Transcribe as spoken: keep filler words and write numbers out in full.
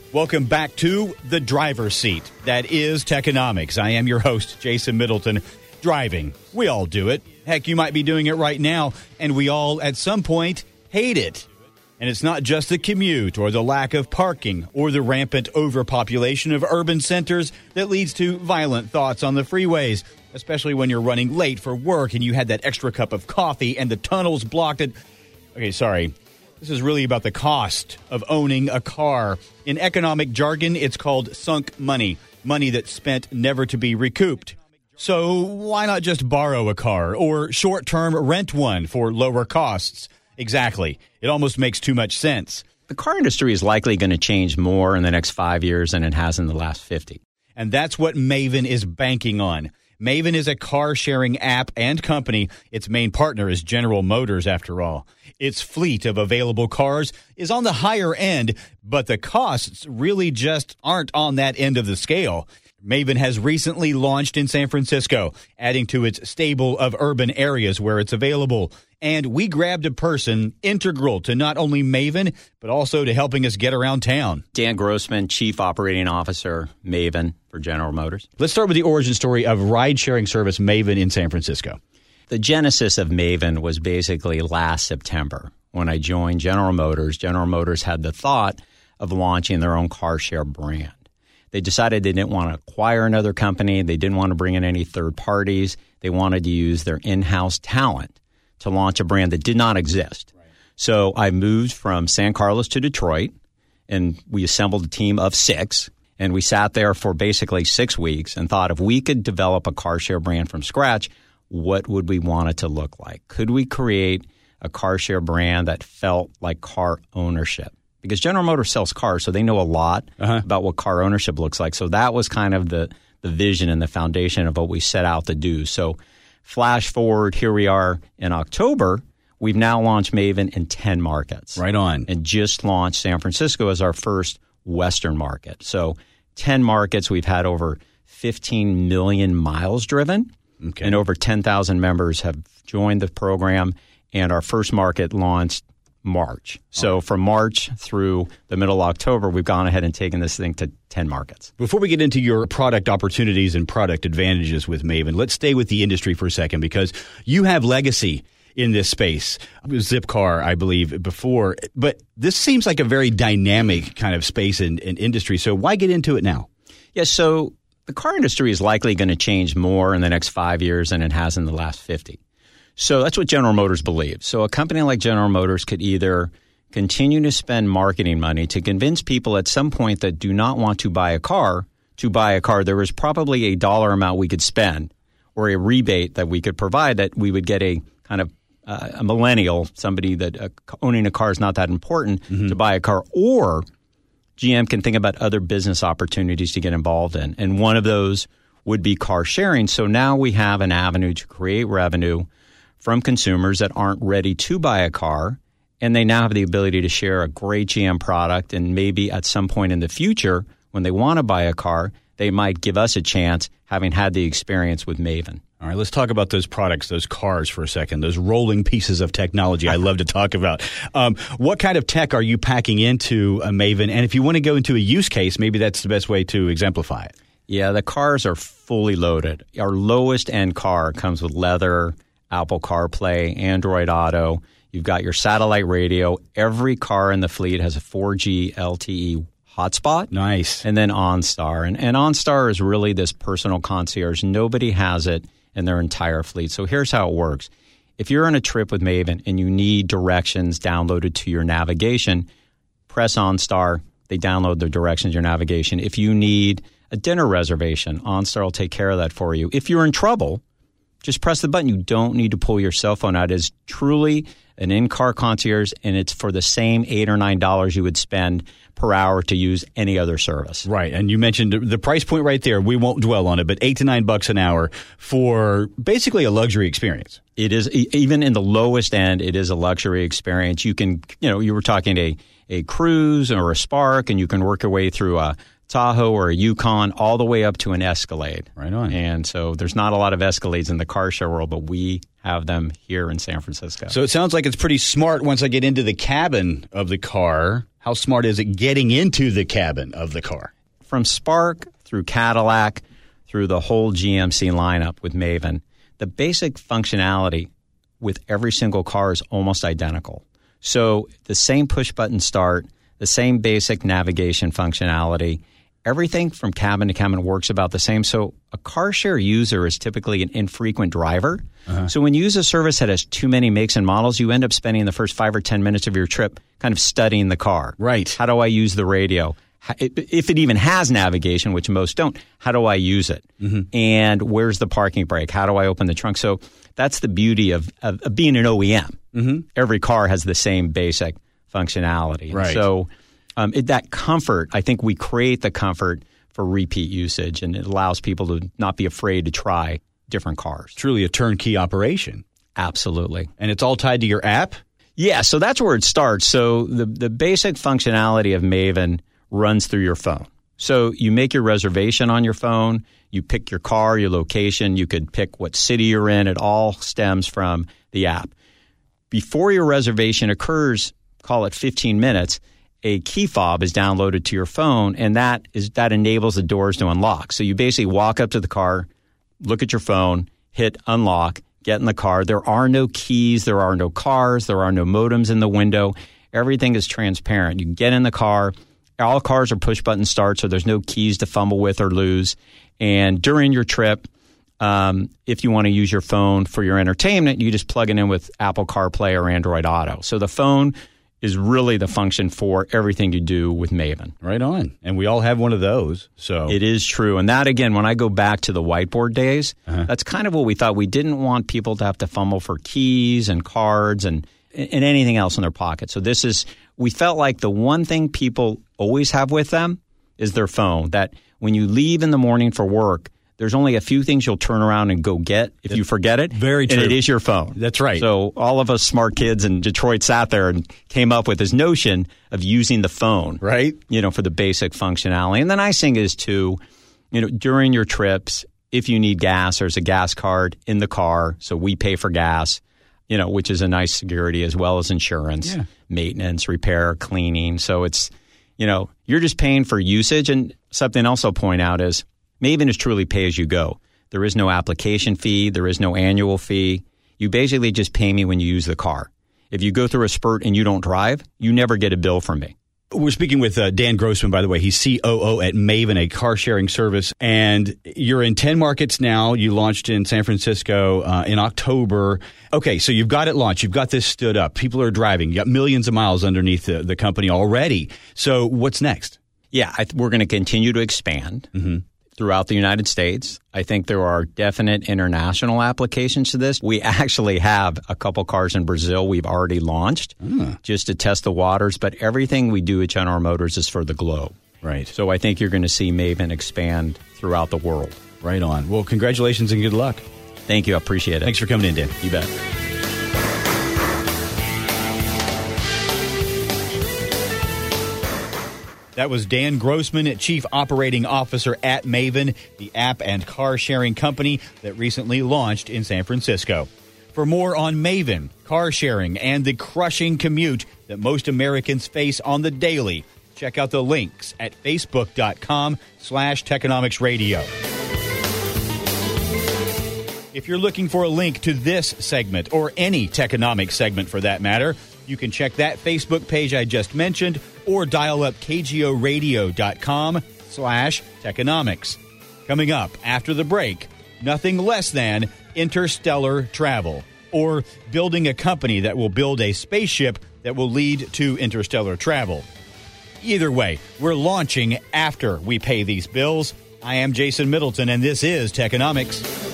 Welcome back to The Driver's Seat. That is Techonomics. I am your host, Jason Middleton. Driving. We all do it. Heck, you might be doing it right now, and we all, at some point, hate it. And it's not just the commute or the lack of parking or the rampant overpopulation of urban centers that leads to violent thoughts on the freeways, especially when you're running late for work and you had that extra cup of coffee and the tunnel's blocked. It. Okay, sorry. This is really about the cost of owning a car. In economic jargon, it's called sunk money, money that's spent never to be recouped. So why not just borrow a car or short-term rent one for lower costs? Exactly. It almost makes too much sense. The car industry is likely going to change more in the next five years than it has in the last fifty. And that's what Maven is banking on. Maven is a car-sharing app and company. Its main partner is General Motors, after all. Its fleet of available cars is on the higher end, but the costs really just aren't on that end of the scale. Maven has recently launched in San Francisco, adding to its stable of urban areas where it's available. And we grabbed a person integral to not only Maven, but also to helping us get around town. Dan Grossman, Chief Operating Officer, Maven for General Motors. Let's start with the origin story of ride-sharing service Maven in San Francisco. The genesis of Maven was basically last September when I joined General Motors. General Motors had the thought of launching their own car share brand. They decided they didn't want to acquire another company. They didn't want to bring in any third parties. They wanted to use their in-house talent to launch a brand that did not exist. Right. So I moved from San Carlos to Detroit, and we assembled a team of six. And we sat there for basically six weeks and thought if we could develop a car share brand from scratch, what would we want it to look like? Could we create a car share brand that felt like car ownership? Because General Motors sells cars, so they know a lot uh-huh. about what car ownership looks like. So that was kind of the, the vision and the foundation of what we set out to do. So flash forward, here we are in October. We've now launched Maven in ten markets. Right on. And just launched San Francisco as our first Western market. So ten markets. We've had over fifteen million miles driven. Okay. And over ten thousand members have joined the program. And our first market launched March. So right. from March through the middle of October, we've gone ahead and taken this thing to ten markets. Before we get into your product opportunities and product advantages with Maven, let's stay with the industry for a second because you have legacy in this space. Zipcar, I believe, before. But this seems like a very dynamic kind of space and in, in industry. So why get into it now? Yeah, so the car industry is likely going to change more in the next five years than it has in the last fifty. So that's what General Motors believes. So a company like General Motors could either continue to spend marketing money to convince people at some point that do not want to buy a car to buy a car. There is probably a dollar amount we could spend or a rebate that we could provide that we would get a kind of uh, a millennial, somebody that uh, owning a car is not that important mm-hmm. to buy a car. Or G M can think about other business opportunities to get involved in. And one of those would be car sharing. So now we have an avenue to create revenue from consumers that aren't ready to buy a car, and they now have the ability to share a great G M product, and maybe at some point in the future, when they want to buy a car, they might give us a chance, having had the experience with Maven. All right, let's talk about those products, those cars for a second, those rolling pieces of technology I love to talk about. Um, what kind of tech are you packing into a Maven? And if you want to go into a use case, maybe that's the best way to exemplify it. Yeah, the cars are fully loaded. Our lowest end car comes with leather, Apple CarPlay, Android Auto. You've got your satellite radio. Every car in the fleet has a four G L T E hotspot. Nice. And then OnStar. And, and OnStar is really this personal concierge. Nobody has it in their entire fleet. So here's how it works. If you're on a trip with Maven and you need directions downloaded to your navigation, press OnStar. They download the directions to your navigation. If you need a dinner reservation, OnStar will take care of that for you. If you're in trouble, just press the button. You don't need to pull your cell phone out. It is truly an in-car concierge, and it's for the same eight or nine dollars you would spend per hour to use any other service. Right, and you mentioned the price point right there. We won't dwell on it, but eight to nine bucks an hour for basically a luxury experience. It is, even in the lowest end, it is a luxury experience. You can, you know, you were talking a a Cruise or a Spark, and you can work your way through a Tahoe or a Yukon all the way up to an Escalade. Right on. And so there's not a lot of Escalades in the car share world, but we have them here in San Francisco. So it sounds like it's pretty smart once I get into the cabin of the car. How smart is it getting into the cabin of the car? From Spark through Cadillac, through the whole G M C lineup with Maven, the basic functionality with every single car is almost identical. So the same push-button start, the same basic navigation functionality, everything from cabin to cabin works about the same. So a car share user is typically an infrequent driver. Uh-huh. So when you use a service that has too many makes and models, you end up spending the first five or ten minutes of your trip kind of studying the car. Right. How do I use the radio? If it even has navigation, which most don't, how do I use it? Mm-hmm. And where's the parking brake? How do I open the trunk? So that's the beauty of, of, of being an O E M. Mm-hmm. Every car has the same basic functionality. Right. So um, it, that comfort, I think we create the comfort for repeat usage, and it allows people to not be afraid to try different cars. Truly a turnkey operation. Absolutely. And it's all tied to your app? Yeah, so that's where it starts. So the, the basic functionality of Maven runs through your phone. So you make your reservation on your phone, you pick your car, your location, you could pick what city you're in. It all stems from the app. Before your reservation occurs, call it fifteen minutes, a key fob is downloaded to your phone, and that is that enables the doors to unlock. So you basically walk up to the car, look at your phone, hit unlock, get in the car. There are no keys, there are no cars, there are no modems in the window. Everything is transparent. You can get in the car. All cars are push-button start, so there's no keys to fumble with or lose. And during your trip, um, if you want to use your phone for your entertainment, you just plug it in with Apple CarPlay or Android Auto. So the phone is really the function for everything you do with Maven. Right on. And we all have one of those. So it is true. And that, again, when I go back to the whiteboard days, uh-huh. that's kind of what we thought. We didn't want people to have to fumble for keys and cards and, and anything else in their pocket. So this is, we felt like the one thing people always have with them is their phone, that when you leave in the morning for work, there's only a few things you'll turn around and go get if you forget it. Very true. And it is your phone. That's right. So all of us smart kids in Detroit sat there and came up with this notion of using the phone. Right. You know, for the basic functionality. And the nice thing is, too, you know, during your trips, if you need gas, there's a gas card in the car. So we pay for gas, you know, which is a nice security, as well as insurance, yeah. maintenance, repair, cleaning. So it's, you know, you're just paying for usage. And something else I'll point out is Maven is truly pay as you go. There is no application fee. There is no annual fee. You basically just pay me when you use the car. If you go through a spurt and you don't drive, you never get a bill from me. We're speaking with uh, Dan Grossman, by the way. He's C O O at Maven, a car-sharing service. And you're in ten markets now. You launched in San Francisco uh, in October. Okay, so you've got it launched. You've got this stood up. People are driving. You got millions of miles underneath the, the company already. So what's next? Yeah, I th- we're going to continue to expand mm-hmm. throughout the United States. I think there are definite international applications to this. We actually have a couple cars in Brazil we've already launched mm. just to test the waters. But everything we do at General Motors is for the globe. Right. So I think you're going to see Maven expand throughout the world. Right on. Well, congratulations and good luck. Thank you. I appreciate it. Thanks for coming in, Dan. You bet. That was Dan Grossman, Chief Operating Officer at Maven, the app and car-sharing company that recently launched in San Francisco. For more on Maven, car sharing, and the crushing commute that most Americans face on the daily, check out the links at facebook.com slash Techonomics Radio. If you're looking for a link to this segment, or any Techonomics segment for that matter, you can check that Facebook page I just mentioned, or dial up kgoradio.com slash Techonomics. Coming up after the break, nothing less than interstellar travel, or building a company that will build a spaceship that will lead to interstellar travel. Either way, we're launching after we pay these bills. I am Jason Middleton, and this is Techonomics.